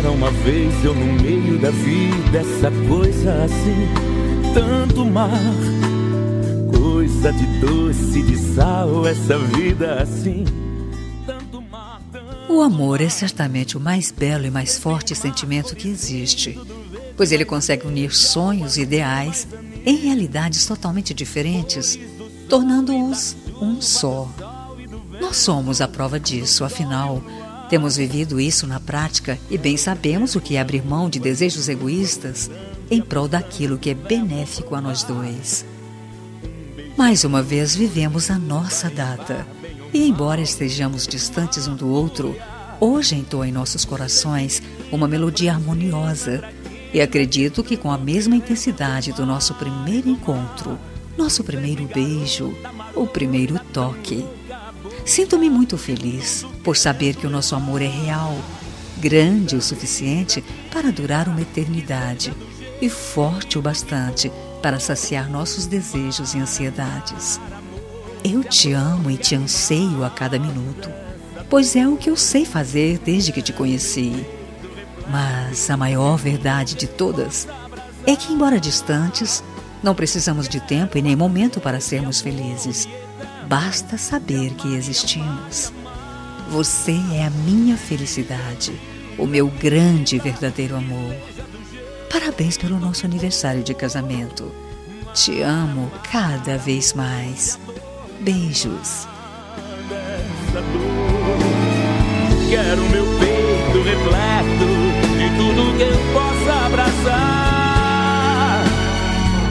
Era uma vez eu no meio da vida, essa coisa assim, tanto mar, coisa de doce, de sal, essa vida assim, tanto mar, O amor é certamente o mais belo e mais forte sentimento que existe, pois ele consegue unir sonhos e ideais em realidades totalmente diferentes, tornando-os um só. Nós somos a prova disso, afinal, temos vivido isso na prática e bem sabemos o que é abrir mão de desejos egoístas em prol daquilo que é benéfico a nós dois. Mais uma vez vivemos a nossa data e, embora estejamos distantes um do outro, hoje entoa em nossos corações uma melodia harmoniosa e acredito que com a mesma intensidade do nosso primeiro encontro, nosso primeiro beijo, o primeiro toque. Sinto-me muito feliz por saber que o nosso amor é real, grande o suficiente para durar uma eternidade e forte o bastante para saciar nossos desejos e ansiedades. Eu te amo e te anseio a cada minuto, pois é o que eu sei fazer desde que te conheci. Mas a maior verdade de todas é que, embora distantes, não precisamos de tempo e nem momento para sermos felizes. Basta saber que existimos. Você é a minha felicidade, o meu grande e verdadeiro amor. Parabéns pelo nosso aniversário de casamento. Te amo cada vez mais. Beijos. quero meu peito repleto de tudo que eu possa abraçar.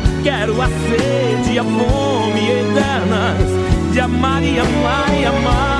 Quero a sede e a fome eternas de amar e amar e amar.